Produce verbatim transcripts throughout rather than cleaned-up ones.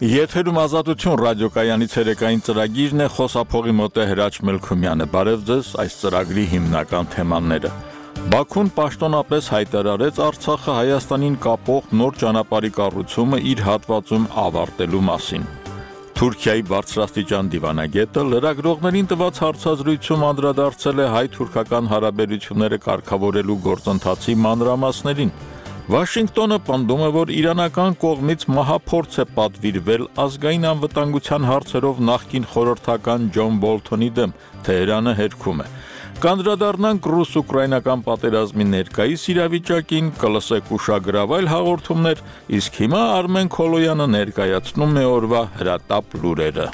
Եթերում ազատություն ռադիոկայանի ցերեկային ծրագիրն է, խոսափողի մոտ է Հրաչ Մելքումյանը։ Բարև ձեզ, այս ծրագրի հիմնական թեմաները։ Բաքուն պաշտոնապես հայտարարեց Արցախը Հայաստանին կապող նոր ճանապարհի կառուցումը իր հատվածում ավարտելու մասին։ Թուրքիայի բարձրաստիճան դիվանագետը լրագրողներին տված հարցազրույցում անդրադարձել է հայ-թուրքական հարաբերությունները կարգավորելու գործընթացի մանրամասներին։ Վաշինգտոնը պնդում է, որ իրանական կողմից մահափորձ է պատվիրվել ազգային անվտանգության հարցերով նախկին խորհրդական Ջոն Բոլթոնի դեմ, Թեհրանը հերքում է։ Կանդրադառնանք ռուս-ուկրաինական պատերազմի ներկայիս իրավիճակին, կլսեք ուշագրավ այլ հաղորդումներ, իսկ հիմա Արմեն Քոլոյանը ներկայացնում է օրվա հրատապ լուրերը։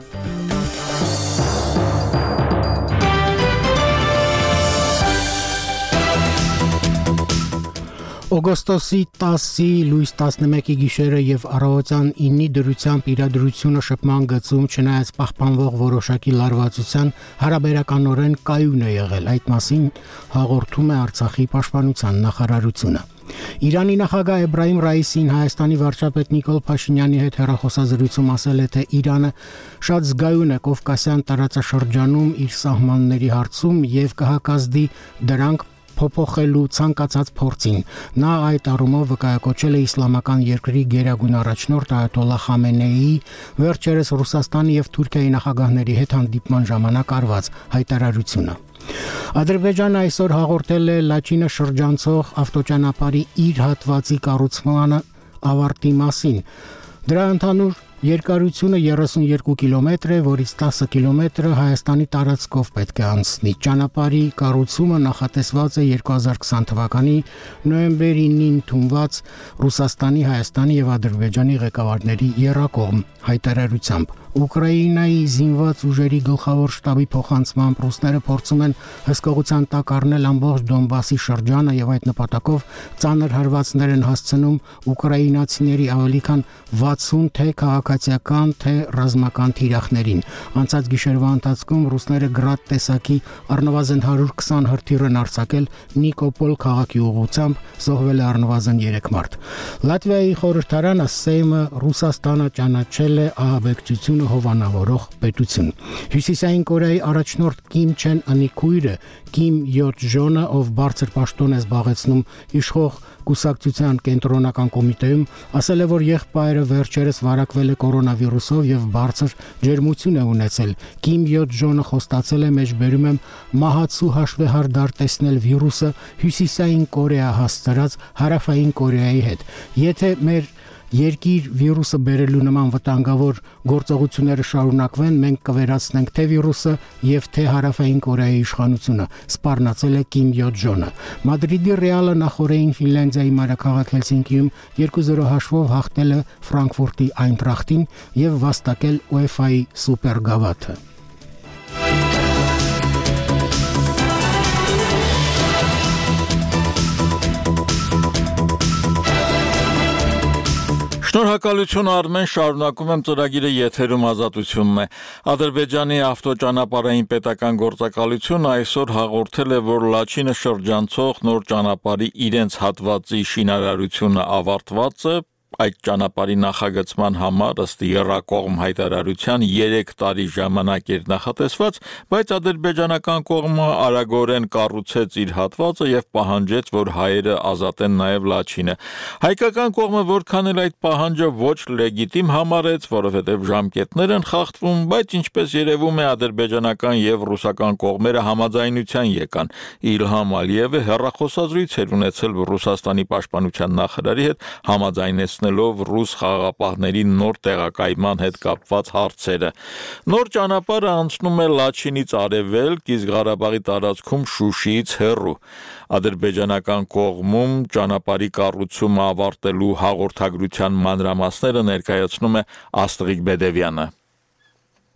Օգոստոսի տասի լույս տասնմեկի գիշերը եւ առավոտյան ինի դրությամբ իրադրությունը շփման գծում չնայած պահպանվող որոշակի լարվածության հարաբերականորեն կայուն է եղել։ Այդ մասին հաղորդում է Արցախի պաշտպանության նախարարությունը։ Իրանի նախագահ Էբրահիմ Ռայիսին Հայաստանի վարչապետ Նիկոլ Փաշինյանի հետ հեռախոսազրույցում ասել է, թե Իրանը շատ զգայուն է Կովկասյան տարածաշրջանում իր սահմանների հարցում եւ կհակազդի դրանք փոփոխելու ցանկացած փորձին։ Նա այդ առումով վկայակոչել է իսլամական երկրի գերագույն առաջնորդ Այաթոլլահ Խամենեիի վերջերս Ռուսաստանի եւ Թուրքիայի նախագահների հետ հանդիպման ժամանակ արված հայտարարությունը։ Ադրբեջանը այսօր հաղորդել է Լաչինը շրջանցող ավտոճանապարհի իր հատվածի կառուցման ավարտի մասին։ Դրա ընդհանուր երկարությունը երեսունյոթ կիլոմետր է, որից տասը կիլոմետրը Հայաստանի տարածքով պետք է անցնի։ Ճանապարհի կառուցումը նախատեսված է երկու հազար քսան թվականի նոյեմբերին ընդունված Ռուսաստանի, Հայաստանի եւ Ադրբեջանի ղեկավարների եռակողմ հայտարարությամբ։ Ուկրաինայի զինված ուժերի գլխավոր շտաբի փոխանցմամբ ռուսները փորձում են հսկողության տակ առնել ամբողջ Դոնբասի շրջանը եւ այդ նպատակով ծանր հարվածներ են հասցնում ուկրաինացիների ավելի քան վաթսուն թե քաղաքացիական, թե ռազմական թիրախներին։ Անցած գիշերվա ընթացքում ռուսները գրադ տեսակի առնվազն հարյուր քսան հրթիռ են արձակել Նիկոպոլ քաղաքի ուղղությամբ, զոհվել է առնվազն երեք մարդ։ Լատվիայի խորհրդարանը Սեյմը Ռուսաստանը ճանաչել է ահաբեկչությունը հովանավորող պետություն։ Հյուսիսային Կորեայի առաջնորդ Կիմ Չեն Ընի քույրը Կիմ Յոտ Ժոնը, ով բարձր պաշտոն է զբաղեցնում իշխող կուսակցության կենտրոնական կոմիտեում, ասել է, որ եղբայրը վերջերս վարակվել է կորոնավիրուսով եւ բարձր ջերմություն է ունեցել։ Կիմ Յոտ Ժոնը խոստացել է, մեջբերում եմ մահացու հաշվեհարդար տեսնել վիրուսը Հյուսիսային Կորեա հասցրած Հարավային Կորեայի հետ։ Եթե մեր երկիր վիրուսը բերելու նման վտանգավոր գործողությունները շարունակվեն, մենք կվերացնենք թե վիրուսը եւ թե Հարավային Կորեայի իշխանությունը, սպառնացել է Կիմ Յոտ Ժոնը։ Մադրիդի Ռեալը նախորդին Ֆինլանդիայի մայրաքաղաք Հելսինկիում երկու զրո հաշվով հաղթել է Ֆրանկֆուրտի Այնտրախտին եւ վաստակել ՈՒԵՖԱ-ի սուպերգավաթը։ Շնորհակալություն Արմեն, շարունակում եմ ծրագիրը, եթերում ազատությունն է։ Ադրբեջանի ավտոճանապարհային պետական գործակալությունը այսօր հաղորդել է, որ Լաչինը շրջանցող նոր ճանապարհի իրենց հատվածի շինարարությունը ավարտված է։ Այդ ճանապարհի նախագծման համար ըստ եռակողմ հայտարարության երեք տարի ժամանակ էր նախատեսված, բայց ադրբեջանական կողմը արագորեն կառուցեց իր հատվածը եւ պահանջեց, որ հայերը ազատեն նաեւ Լաչինը։ Հայկական կողմը որքան էլ այդ պահանջը ոչ լեգիտիմ համարեց, որովհետեւ ժամկետներ են խախտվում, բայց ինչպես երևում է ադրբեջանական եւ ռուսական կողմերը համաձայնության եկան։ Իլհամ Ալիևը հեռախոսազրույց էր ունեցել Ռուսաստանի պաշտպանության նախարարի հետ, համաձայնեց ռուս խաղաղապահների նոր տեղակայման հետ կապված հարցերը։ Նոր ճանապարհը անցնում է Լաչինից արևելք, իսկ Ղարաբաղի տարածքում Շուշիից հեռու։ Ադրբեջանական կողմում ճանապարհի կառուցումը ավարտելու հաղորդագրության մանրամասները ներկայացնում է Աստղիկ Բեդևյանը։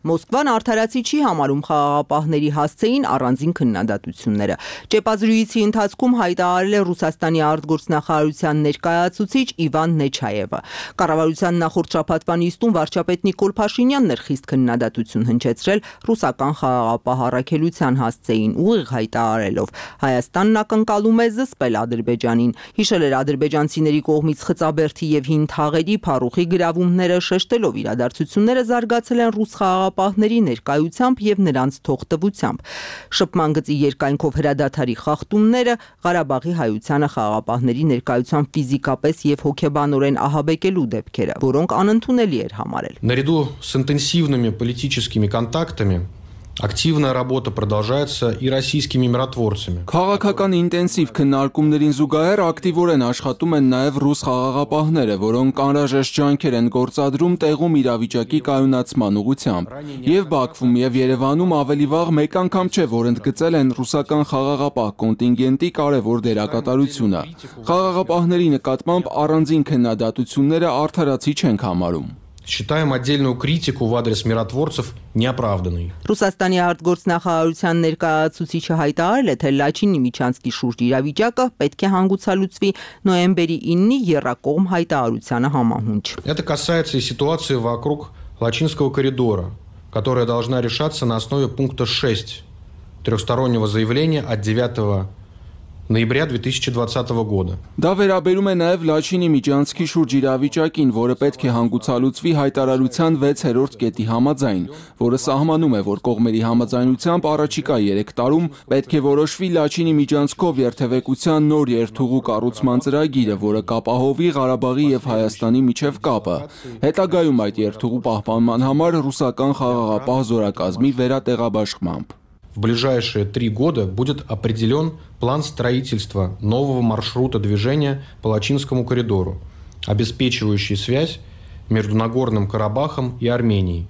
Մոսկվան արդարացի չի համարում խաղաղապահների հասցեին առանձին քննադատությունները։ Ճեպազրույցի ընթացքում հայտարարել է Ռուսաստանի արտգործնախարարության ներկայացուցիչ Իվան Նեչայևը։ Կառավարության նախորդ շաբաթվա նիստում վարչապետ Նիկոլ Փաշինյանն էր խիստ քննադատություն հնչեցրել ռուսական խաղաղապահ առաքելության հասցեին, ուղիղ հայտարարելով Հայաստանն ակնկալում է զսպել Ադրբեջանին։ Հիշել էր ադրբեջանցիների կողմից Խծաբերդի եւ Հին Թաղերի փառուխի գրավումները, շեշտելով իրադարձությունները զարգացել են ռուս խաղաղապահների ներկայությամբ եւ նրանց թողտվությամբ։ Շփման գծի երկայնքով հրադադարի խախտումները, Ղարաբաղի հայությանը խաղաղապահների ներկայությամբ ֆիզիկապես եւ հոգեբանորեն ահաբեկելու դեպքերը, որոնք անընդունելի էր համարել։ Наряду с интенсивными политическими контактами активная работа продолжается и российскими миротворцами. Քաղաքական ինտենսիվ քննարկումներին զուգահեռ ակտիվորեն աշխատում են նաև ռուս խաղաղապահները, որոնք անհրաժեշտ ջանքեր են գործադրում տեղում իրավիճակի կայունացման ուղղությամբ։ Եվ Բաքվում եւ Երևանում ավելի վաղ մեկ անգամ չէ, որ ընդգծել են ռուսական խաղաղապահ կոնտինգենտի կարևոր դերակատարությունը։ Խաղաղապահների նկատմամբ առանձին քննադատությունները արդարացի չենք համարում։ Считаем отдельную критику в адрес миротворцев неоправданной. Ռուսաստանի արտգործնախարարության ներկայացուցիչը հայտարարել է, թե Լաչինի Միչանսկի շուրջ իրավիճակը պետք է հանգուցալուծվի նոյեմբերի իննի եռակողմ հայտարարությանը համահունչ։ Это касается и ситуации вокруг Лачинского коридора, которая должна решаться на основе пункта шесть трехстороннего заявления от девятого ноября две тысячи двадцатого года. Դա վերաբերում է նաև Լաչինի Միջանսկի շուրջ իրավիճակին, որը պետք է հանգուցալուծվի հայտարարության վեցերորդ կետի համաձայն, որը սահմանում է, որ կողմերի համաձայնությամբ առաջիկա երեք տարում պետք է որոշվի Լաչինի Միջանսկով երթևեկության նոր երթուղու կառուցման ծրագիրը, որը կապահովի Ղարաբաղի եւ Հայաստանի միջև կապը։ Հետագայում այդ երթուղու պահպանման համար ռուսական խաղաղապահ զորակազմի վերատեղաբաշխմամբ։ В ближайшие три года будет определен план строительства нового маршрута движения по Лачинскому коридору, обеспечивающий связь между Нагорным Карабахом и Арменией,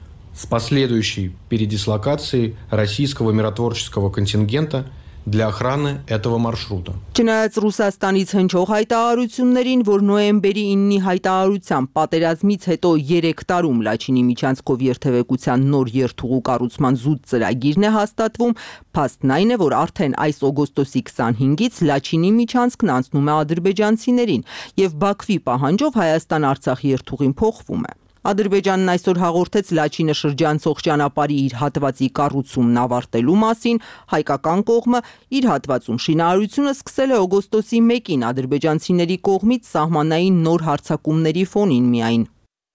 с последующей передислокацией российского миротворческого контингента для охраны этого маршрута. Չնայած Ռուսաստանից հնչող հայտարարություններին, որ նոյեմբերի իննի հայտարարությամբ պատերազմից հետո երեք տարում Լաչինի Միչանսկով երթևեկության նոր երթուղու կառուցման զուտ ծրագիրն է հաստատվում, փաստն այն է, որ արդեն այս օգոստոսի քսանհինգից Լաչինի Միչանսկն անցնում է ադրբեջանցիներին եւ Բաքվի պահանջով Հայաստան-Արցախ երթուղին փոխվում է։ Ադրբեջանն այսօր հաղորդեց Լաչինը շրջանցող ճանապարհի իր հատվածի կառուցումն ավարտելու մասին, հայկական կողմը իր հատվածում շինարարությունը սկսել է օգոստոսի մեկին ադրբեջանցիների կողմից սահմանային նոր հարձակումների ֆոնին միայն։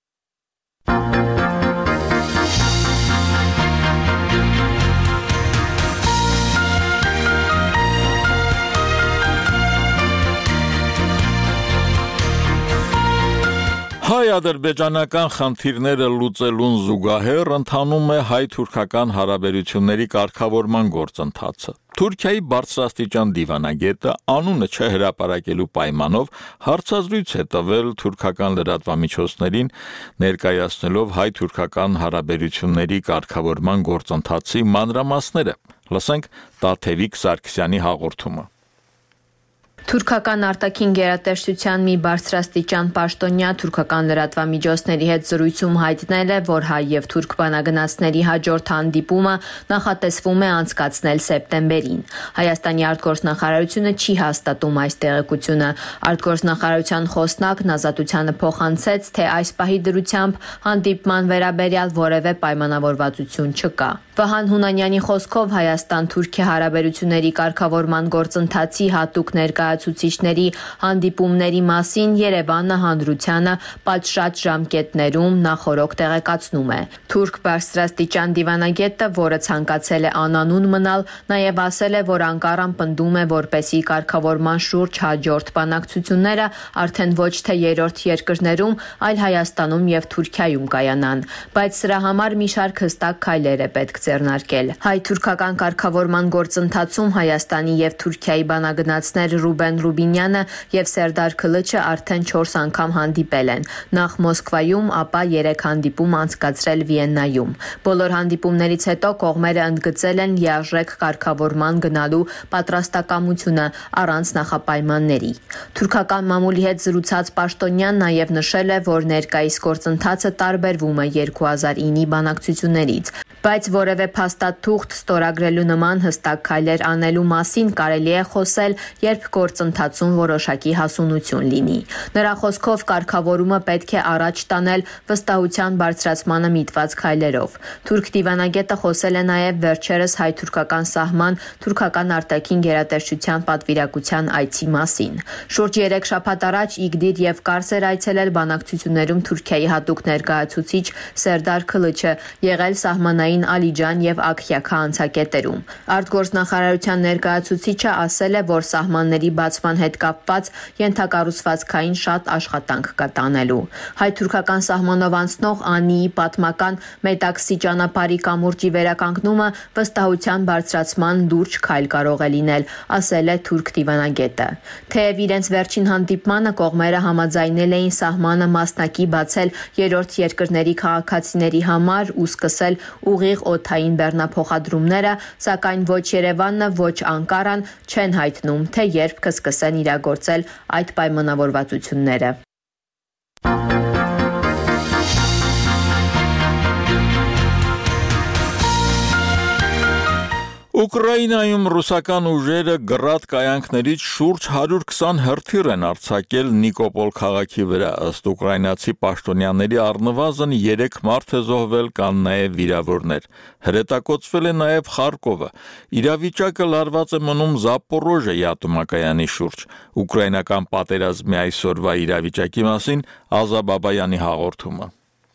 Հայ-ադրբեջանական խնդիրները լուծելուն զուգահեռ ընթանում է հայ-թուրքական հարաբերությունների կարգավորման գործընթացը։ Թուրքիայի բարձրաստիճան դիվանագետը անունը չհրապարակելու պայմանով հարցազրույց է տվել թուրքական լրատվամիջոցներին, ներկայացնելով հայ-թուրքական հարաբերությունների կարգավորման գործընթացի մանրամասները։ Լսենք Տաթևիկ Սարգսյանի հաղորդումը։ Թուրքական արտաքին գերատեսչության մի բարձրաստիճան պաշտոնյա թուրքական լրատվամիջոցների հետ զրույցում հայտնել է, որ հայ եւ թուրք բանագնացների հաջորդ հանդիպումը նախատեսվում է անցկացնել սեպտեմբերին։ Հայաստանի արտգործնախարարությունը չի հաստատում այս տեղեկությունը։ Արտգործնախարարության խոսնակն Ազատությանը փոխանցեց, թե այս պահի դրությամբ հանդիպման վերաբերյալ որևէ պայմանավորվածություն չկա։ Վահան Հունանյանի խոսքով Հայաստան-Թուրքիա հարաբերությունների կարգավորման գործընթացի հատուկ ներկայացուցիչների հանդիպումների մասին Երևանը հանրությանը պատշաճ ժամկետներում նախորոք տեղեկացնում է։ Թուրք բարձրաստիճան դիվանագետը, որը ցանկացել է անանուն մնալ, նաև ասել է, որ Անկարան պնդում է, որպեսզի կարգավորման շուրջ հաջորդ բանակցությունները արդեն ոչ թե երրորդ երկրներում, այլ Հայաստանում եւ Թուրքիայում կայանան, բայց սրա համար մի շարք հստակ քայլեր է պետք ձեռնարկել։ Հայ-թուրքական կարգավորման գործընթացում Հայաստանի եւ Թուրքիայի բանագնացներ Ռուբեն Ռուբեն Ռուբինյանը եւ Սերդար Քլիչը արդեն չորս անգամ հանդիպել են, նախ Մոսկվայում, ապա երեք հանդիպում անցկացրել Վիեննայում։ Բոլոր հանդիպումներից հետո կողմերը ընդգծել են լիարժեք կարգավորման գնալու պատրաստակամությունը առանց նախապայմանների։ Թուրքական մամուլի հետ զրուցած պաշտոնյան նաեւ նշել է, որ ներկայիս գործընթացը տարբերվում է երկու հազար ինի բանակցություններից, բայց որևէ փաստաթուղթ ստորագրելու նման հստակ քայլեր անելու մասին կարելի է խոսել, երբ գործընթացում որոշակի հասունություն լինի։ Նրա խոսքով կարգավորումը պետք է առաջ տանել վստահության բարձրացմանը միտված քայլերով։ Թուրք դիվանագետը խոսել է նաև վերջերս հայ-թուրքական սահման թուրքական արտաքին գերատեսչության պատվիրակության այցի մասին։ Շուրջ երեք շաբաթ առաջ Իգդիր եւ Կարս էր այցելել բանակցություններում Թուրքիայի հատուկ ներկայացուցիչ Սերդար Քլիչը, եղել սահմանային Ալիջան եւ Աքյաքա անցակետերում։ Արտգործնախարարության ներկայացուցիչը ասել է, որ սահմանների բացման հետ կապված ենթակառուցվածքային շատ աշխատանք կա տանելու։ Հայ-թուրքական սահմանով անցնող Անիի պատմական Մետաքսի ճանապարհի կամուրջի վերականգնումը վստահության բարձրացման լուրջ քայլ կարող է լինել, ասել է թուրք դիվանագետը։ Թեև իրենց վերջին հանդիպմանը կողմերը համաձայնել էին սահմանը մասնակի բացել երրորդ երկրների քաղաքացիների համար ու սկսել ուղիղ օդային բեռնափոխադրումները, սակայն ոչ Երևանն, ոչ Անկարան չեն հայտնում, թե երբ կսկսեն իրագործել այդ պայմանավորվածությունները։ Ուկրաինայում ռուսական ուժերը գրադ կայանքներից շուրջ հարյուր քսան հրթիռ են արձակել Նիկոպոլ քաղաքի վրա, ըստ ուկրաինացի պաշտոնյաների առնվազն երեք մարդ է զոհվել, կան նաև վիրավորներ։ Հրետակոծվել է նաև Խարկովը։ Իրավիճակը լարված է մնում Զապորոժիեի ատոմակայանի շուրջ։ Ուկրաինական պատերազմի այսօրվա իրավիճակի մասին Ազա Բաբայանի հաղորդումը։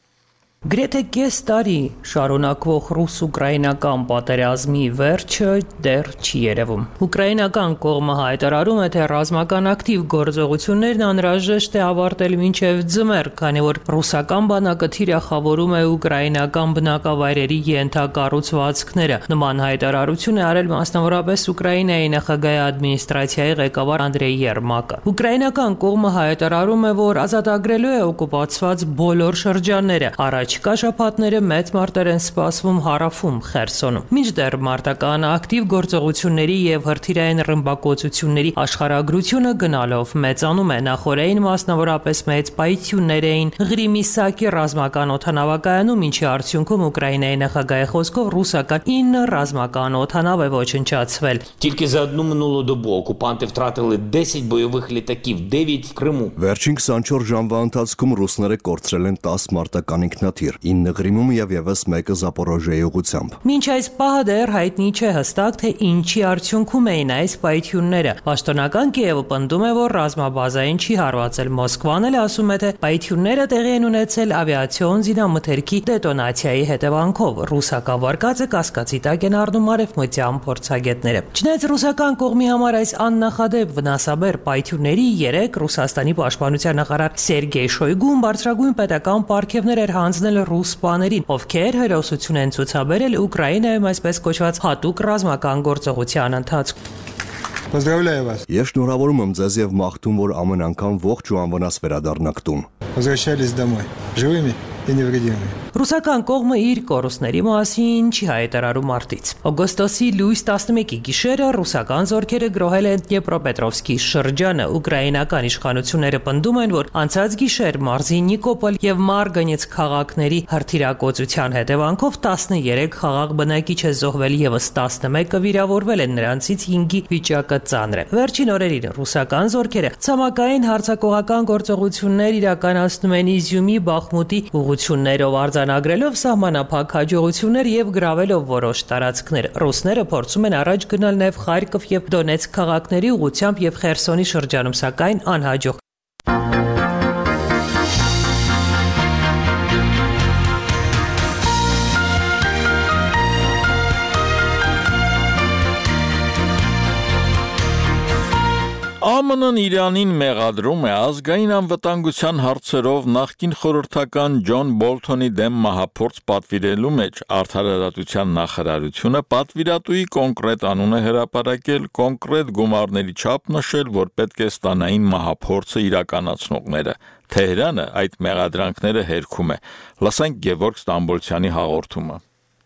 Գրեթե կես տարի շարունակվող ռուս-ուկրաինական պատերազմի վերջը դեռ չի երևում։ Ուկրաինական կողմը հայտարարում է, թե ռազմական ակտիվ գործողություններն անհրաժեշտ է ավարտել մինչև ձմեռ, քանի որ ռուսական բանակը թիրախավորում է ուկրաինական բնակավայրերի ենթակառուցվածքները։ Նման հայտարարություն է արել մասնավորապես Ուկրաինայի նախագահի ադմինիստրացիայի ղեկավար Անդրեյ Երմակը։ Ուկրաինական կողմը հայտարարում է, որ ազատագրելու է օկուպացված բոլոր շրջանները։ Առաջիկա շաբաթները մեծ մարտեր են սպասվում հարավում Խերսոնում։ Մինչդեռ մարտական ակտիվ գործողությունների եւ հրթիռային ռմբակոծությունների աշխարհագրությունը գնալով մեծանում է։ Նախորդին մասնավորապես մեծ պայթյուններ էին Ղրիմիսակի ռազմական օդանավակայանում, ինչի արդյունքում Ուկրաինայի նախագահի խոսքով ռուսական ինը ռազմական օդանավ է ոչնչացվել։ Тільки за одну минулу добу окупанти втратили десять бойових літаків, дев'ять в Криму. Վերջին քսանչորս ժամվա ընթացքում ռուսները կորցրել են տասը մարտական ինքնաթիռ, ինը Ղրիմում եւ եւս մեկը Զապորոժիեի ուղղությամբ։ Մինչ այս պահը դեռ հայտնի չէ հստակ, թե ինչի արդյունքում էին այս պայթյունները։ Պաշտոնական Կիևը պնդում է, որ ռազմաբազային չի հարվածել։ Մոսկվան էլ ասում է, թե պայթյունները տեղի են ունեցել ավիացիոն զինամթերքի դետոնացիայի հետևանքով։ Ռուսական վարկածը կասկածի տակ են առնում արևմտյան փորձագետները։ Չնայած ռուսական կողմի համար այս աննախադեպ վնասաբեր պայթյունների երեք Ռուսաստանի պաշտպանության նախարար Սերգեյ Շոյգուն բարձրագույն պետական պարգևներ էր հանձնել ռուս սպաներին, ովքեր հերոսություն են ցուցաբերել Ուկրաինայում այսպես կոչված հատուկ ռազմական գործողության ընթացքում։ Поздравляю вас. Ես շնորհավորում եմ ձեզ եւ մաղթում, որ ամեն անգամ ողջ ու անվնաս վերադառնաք տուն։ Возвращались домой живыми и невредимыми. Ռուսական կողմը իր կորուստների մասին չի հայտարարում արտից։ Օգոստոսի լույս տասնմեկի գիշերը ռուսական զորքերը գրոհել են Դնեպրոպետրովսկի շրջանը։ Ուկրաինական իշխանությունները պնդում են, որ անցած գիշեր մարզի Նիկոպոլ եւ Մարգանեց քաղաքների հրթիռակոծության հետևանքով տասներեք խաղաղ բնակիչ է զոհվել, եւս տասնմեկը վիրավորվել են, նրանցից հինգի վիճակը ծանր է։ Վերջին օրերին ռուսական զորքերը ցամաքային հարձակողական գործողություններ իրականացնում են Իզյումի, Բախմուտի ուղղություններով արձանագրելով սահմանափակ հաջողություններ եւ գրավելով որոշ տարածքներ։ Ռուսները փորձում են առաջ գնալ նաեւ Խարկով եւ Դոնեցկ քաղաքների ուղղությամբ եւ Խերսոնի շրջանում, սակայն անհաջող։ Ա Մ Ն-ն Իրանին մեղադրում է ազգային անվտանգության հարցերով նախկին խորհրդական Ջոն Բոլթոնի դեմ մահափորձ պատվիրելու մեջ Արդարադատության նախարարությունը պատվիրատուի կոնկրետ անուն է հրապարակել, կոնկրետ գումարների չափ նշել, որ պետք է ստանային մահափորձը իրականացնողները։ Թեհրանը այդ մեղադրանքները հերքում է։ Լսենք Գևորգ Ստամբոլցյանի հաղորդումը։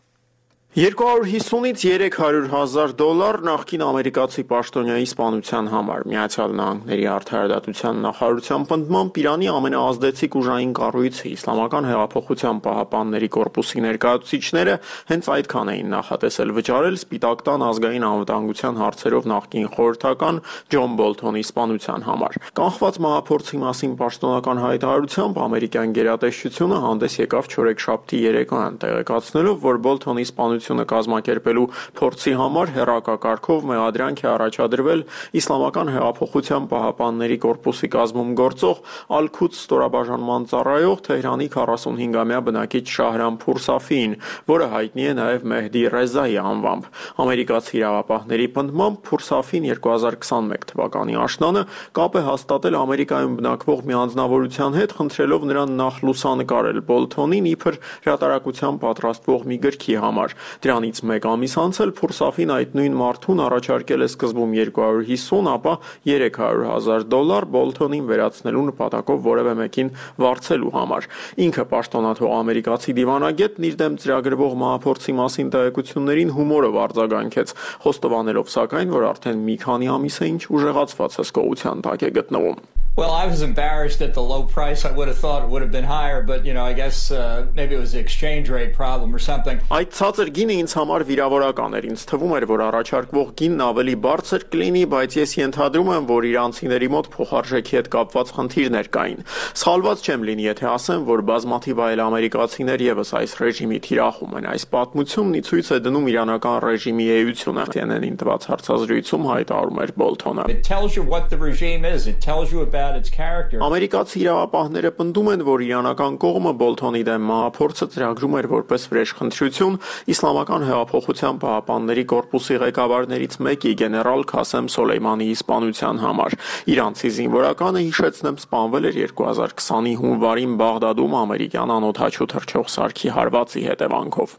երկու հարյուր հիսունից երեք հարյուր հազար դոլար նախկին ամերիկացի պաշտոնյայի սպանության համար Միացյալ Նահանգների Արդարադատության նախարարության պնդմամբ Իրանի ամենաազդեցիկ ուժային կառույցը Իսլամական հեղափոխության պահապանների կորպուսի ներկայացուցիչները հենց այդքան էին նախատեսել վճարել Սպիտակ տան ազգային անվտանգության հարցերով նախկին խորհրդական Ջոն Բոլթոնի սպանության համար։ Կանխված մահափորձի մասին պաշտոնական հայտարարությամբ ամերիկյան գերատեսչությունը հանդես եկավ չորեքշաբթի երեկոյան տեղեկացնելով, որ Բոլթոնի սպանությունը կազմակերպելու փորձի համար հեռակակարգով մեղադրանք է առաջադրվել Իսլամական հեղափոխության պահապանների կորպուսի կազմում գործող Ալ-Քուդս ստորաբաժանման ծառայող Թեհրանի քառասունհինգամյա բնակիչ Շահրամ Փուրսաֆիին, որը հայտնի է նաև Մեհդի Ռեզայի անվամբ։ Ամերիկացի իրավապահների պնդմամբ Փուրսաֆին երկու հազար քսանմեկ թվականի աշնանը կապ է հաստատել Ամերիկայում բնակվող մի անձնավորության հետ, խնդրելով նրան նախ լուսանկարել Բոլթոնին իբր հրատարակության պատրաստվող մի գրքի համար։ Դրանից մեկ ամիս անց էլ Փուրսաֆին այդ նույն մարդուն առաջարկել է սկզբում երկու հարյուր հիսուն, ապա երեք հարյուր հազար դոլար Բոլթոնին վերացնելու նպատակով որևէ մեկին վարձելու համար։ Ինքը պաշտոնաթող ամերիկացի դիվանագետն իր դեմ ծրագրվող մահափորձի մասին տեղեկություններին հումորով արձագանքեց, խոստովանելով սակայն, որ արդեն մի քանի ամիս է ինչ ուժեղացված հսկողության տակ է գտնվում։ Well, I was embarrassed at the low price. I would have thought it would have been higher, but you know, I guess uh, maybe it was the exchange rate problem or something. Այդ ցածր գինը ինձ համար վիրավորական էր։ Ինձ թվում էր, որ առաջարկվող գինն ավելի բարձր կլինի, բայց ես ենթադրում եմ, որ իրանցիների մոտ փոխարժեքի հետ կապված խնդիրներ կային։ Սխալված չեմ լինի, եթե ասեմ, որ բազմաթիվ այլ ամերիկացիներ եւս այս ռեժիմի թիրախում են։ Այս պատմությունն ի ցույց է դնում իրանական ռեժիմի էությունը։ T N N-ին տված հարցազրույցում հայտարարում էր Բոլթոնը։ It tells you what the regime is. It tells you about Ամերիկացի իրավապահները պնդում են, որ իրանական կողմը Բոլթոնի դեմ մահափորձը ծրագրում էր որպես վրեժխնդրություն Իսլամական հեղափոխության պահապանների կորպուսի ղեկավարներից մեկի գեներալ Քասեմ Սոլեյմանիի սպանության համար։ Իրանցի զինվորականը, հիշեցնեմ, սպանվել էր երկու հազար քսանի հունվարին Բաղդադում ամերիկյան անօդաչու թռչող սարքի հարվածի հետևանքով։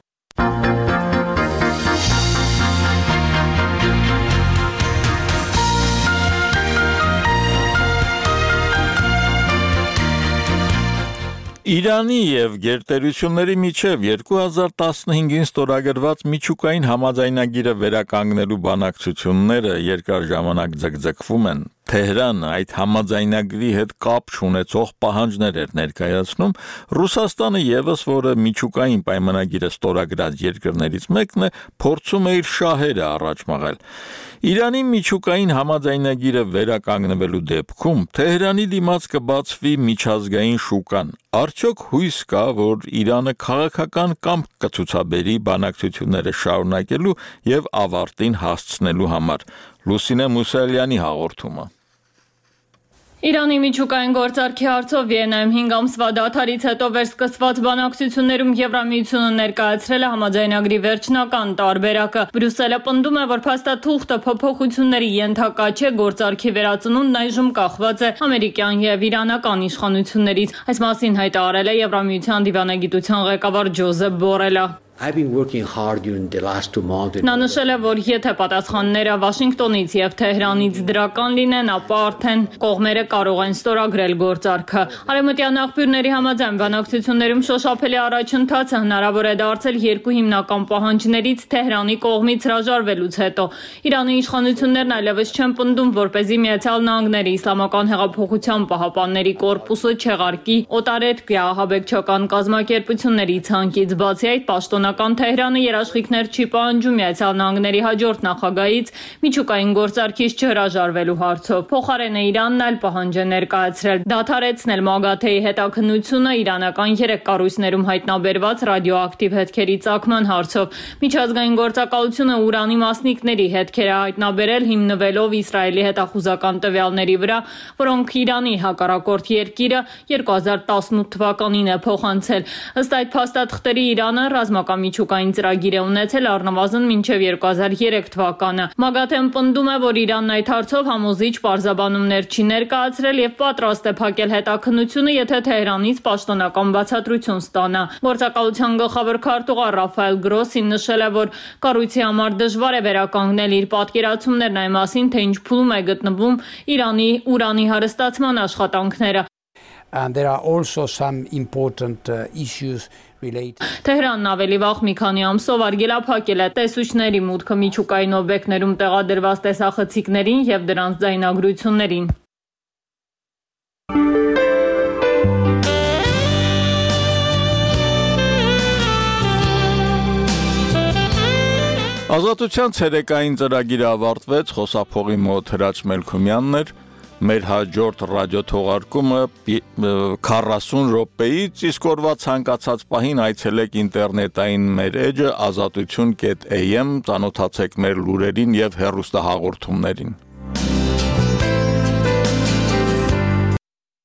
Իրանի եւ գերտերությունների միջև երկու հազար տասնհինգին ստորագրված միջուկային համաձայնագիրը վերականգնելու բանակցությունները երկար ժամանակ ձգձգվում են։ Թեհրանը այդ համաձայնագրի հետ կապ չունեցող պահանջներ էր ներկայացնում, Ռուսաստանը եւս, որը միջուկային պայմանագիրը ստորագրած երկրներից մեկն է, փորձում է իր շահերը առաջ մղել։ Իրանի միջուկային համաձայնագիրը վերականգնվելու դեպքում Թեհրանի դիմաց կբացվի միջազգային շուկան։ Արդյոք հույս կա, որ Իրանը քաղաքական կամք կցուցաբերի բանակցությունները շարունակելու եւ ավարտին հասցնելու համար։ Լուսինե Մուսալյանի հաղորդումը։ Իրանի միջուկային գործարքի հարցով Վիեննայում հինգ ամսվա դադարից հետո վերսկսված բանակցություններում Եվրամիությունը ներկայացրել է համաձայնագրի վերջնական տարբերակը։ Բրյուսելը պնդում է, որ փաստաթուղթը փոփոխությունների ենթակա չէ, գործարքի վերածնունդն այժմ կախված է ամերիկյան եւ իրանական իշխանություններից։ Այս մասին հայտարարել է Եվրամիության դիվանագիտության ղեկավար Ջոզեփ Բորելը։ I've been working hard during the last two months. Նա նշել է, որ եթե պատասխանները Վաշինգտոնից եւ Թեհրանից դրական լինեն, ապա արդեն կողմերը կարող են ստորագրել գործարքը։ Արևմտյան աղբյուրների համաձայն բանակցություններում շոշափելի առաջընթացը հնարավոր է դարձել երկու հիմնական պահանջներից Թեհրանի կողմից հրաժարվելուց հետո։ Իրանի իշխանություններն այլևս չեն պնդում, որպեսզի Միացյալ Նահանգների Իսլամական հեղափոխության պահապանների կորպուսը չեղարկի օտարերկրյա ահաբեկչական կազմակերպությունների ցանկից։ Բացի այդ, պաշտոնական Թեհրանը երաշխիքներ չի պահանջում Միացյալ Նահանգների հաջորդ նախագահից միջուկային գործարքից չհրաժարվելու հարցով։ Փոխարենը Իրանն այլ պահանջ է ներկայացրել՝ դադարեցնել ՄԱԳԱԹԵ-ի հետաքննությունը իրանական երեք կառույցներում հայտնաբերված ռադիոակտիվ հետքերի ծագման հարցով։ Միջազգային գործակալությունը ուրանի մասնիկների հետքեր է հայտնաբերել հիմնվելով Իսրայելի հետախուզական տվյալների վրա, որոնք Իրանի հակառակորդ երկիրը երկու հազար տասնութ թվականին է փոխանցել։ Ըստ այդ փաստաթղթերի Իրանը ռազմական հակամիջուկային ծրագիր է ունեցել առնվազն մինչև երկու հազար երեք թվականը։ ՄԱԳԱԹ-ն պնդում է, որ Իրանն այդ հարցով համոզիչ պարզաբանումներ չի ներկայացրել եւ պատրաստ է փակել հետաքննությունը, եթե Թեհրանից պաշտոնական բացատրություն ստանա։ Գործակալության գլխավոր քարտուղար Ռաֆայել Գրոսին նշել է, որ կառույցի համար դժվար է վերականգնել իր պատկերացումներն այն մասին, թե ինչ փուլում է գտնվում Իրանի ուրանի հարստացման աշխատանքները։ And there are also some important uh, issues related. Թեհրանն ավելի վաղ մի քանի ամսով արգելափակել է տեսուչների մուտքը միջուկային օբյեկտներում տեղադրված տեսախցիկներին եւ դրանց ձայնագրություններին։ Ազատության ցերեկային ծրագիրը ավարտվեց, խոսափողի մոտ Հրաչ Մելքումյանն էր, մեր հաջորդ ռադիոթողարկումը քառասուն րոպեից, իսկ օրվա ցանկացած պահին այցելեք ինտերնետային մեր էջը ազատություն կետ էյ էմ, ծանոթացեք մեր լուրերին եւ հեռուստահաղորդումներին։